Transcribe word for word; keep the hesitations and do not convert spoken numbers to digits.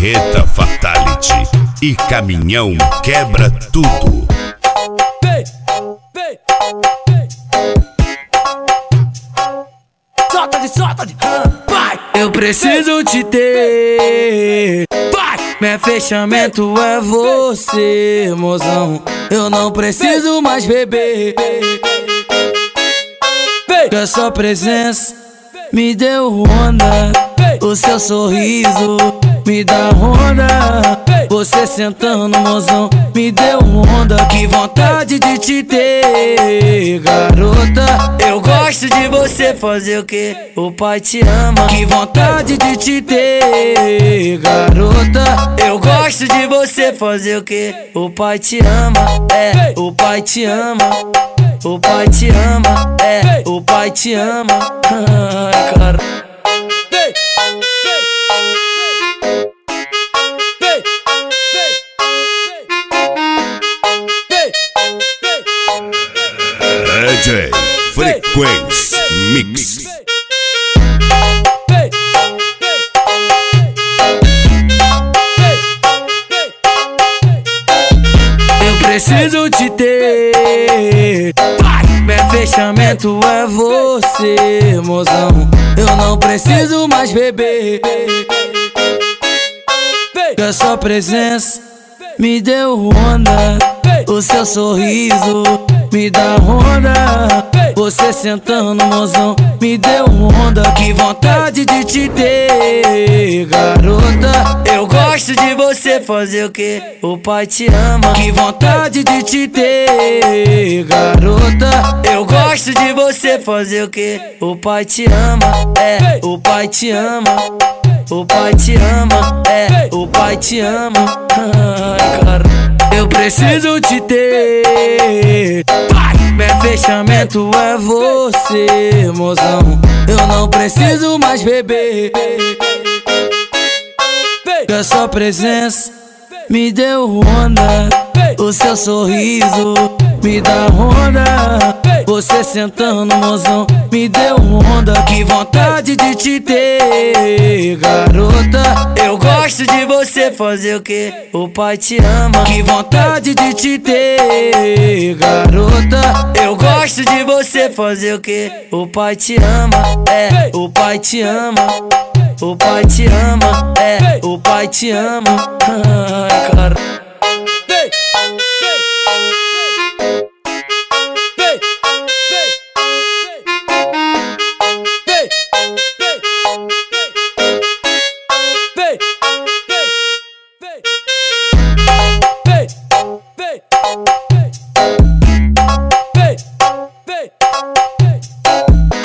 Marreta Fatality e Caminhão Quebra Tudo. Vem, vem, vem. Solta de, solta de, vai! Eu preciso te ter, vai! Meu fechamento é você, mozão. Eu não preciso mais beber. Que a sua presença me deu onda. O seu sorriso me dá onda. Você sentando, mozão, me deu onda. Que vontade de te ter, garota. Eu gosto de você fazer o que o pai te ama. Que vontade de te ter, garota. Eu gosto de você fazer o que o pai te ama. É, o pai te ama. O pai te ama. É, o pai te ama. Ai, cara. D J Frequência Mix. Eu preciso te ter, meu fechamento é você, mozão. Eu não preciso mais beber. Que a sua presença me deu onda. O seu sorriso me dá onda. Você sentando, mozão, me deu onda. Que vontade de te ter, garota. Eu gosto de você fazer o que o pai te ama. Que vontade de te ter, garota. Eu gosto de você fazer o que o pai te ama. É, o pai te ama. O pai te ama. É, o pai te ama. Ai, cara. Eu preciso te ter, meu fechamento é você, mozão. Eu não preciso mais beber. Que a sua presença me deu onda. O seu sorriso me dá onda. Você sentando, mozão, me deu onda. Que vontade de te ter, garota. Eu gosto de você fazer o que o pai te ama. Que vontade de te ter, garota. Eu gosto de você fazer o que o pai te ama. É, o pai te ama. O pai te ama. É, o pai te ama. Ai, cara.